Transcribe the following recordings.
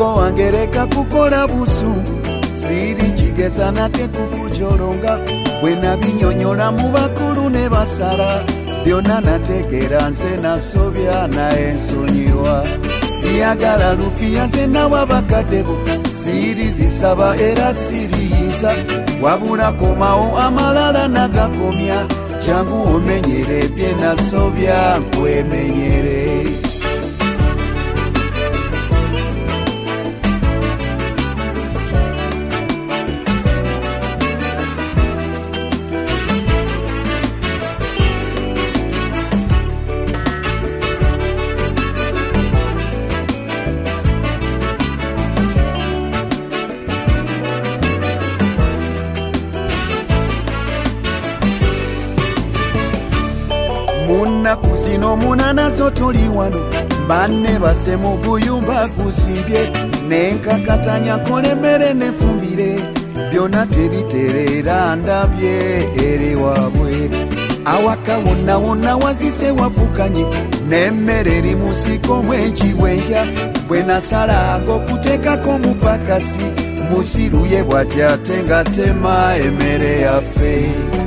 muwogo wangereka kukola busungu siri kigeza nate kukujoronga bwe nabinyonyola mu bakulu ne basala byonna nategeera nze nasobya naye nsonyiwa siyagala lupiya ze nawa bakadde bo siri zisaba era siriyiza wabula komawo amalala nagakomya jangu omenyere bye nasobya nkwemenyere munaku zino munana zo tuli wano banne base mu buyumba guzimbye nenkakatanya kolemmere nefumbire byonna tebiterera ndabye eri waabwe awaka wonna wonna wazise wafukanye nemmere eri musiko mwenjiwenja bwe nasala ag'okuteekako mupakasi musiruye bw'ajja ate nga tema emmere yaffe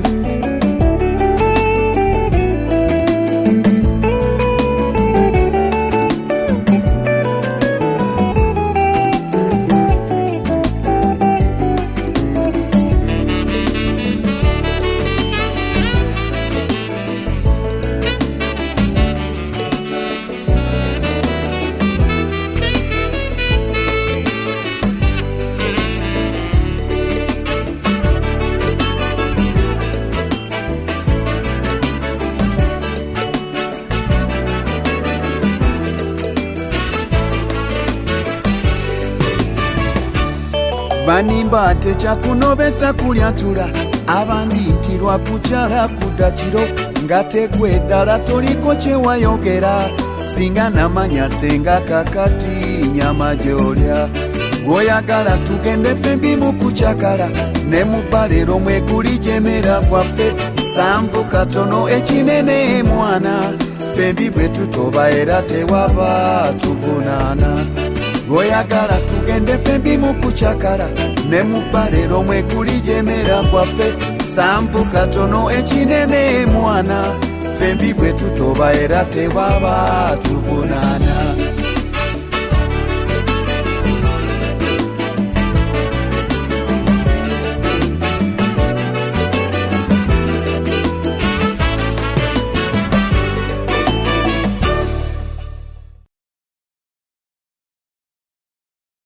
banimba ate kyakunobesa kulyatula abandi nti lwakukyala kudakiro nga tegwe ddala toliko kyewayogera singa namanya senga kakati nyama gyolya bw'oyagala tugende fembi mu kukyakala ne mu balero mweguli gyemera gwaffe sanvu katono ekinene mwana fembi bwe tutoba era tewaba tuvunaana bw'oyagala tugende fembi mu kukyakala ne mu balero mweguli gyemera gwaffe sanvu katono ekinene mwana fembi bwe tutoba era tewaba tuvunaana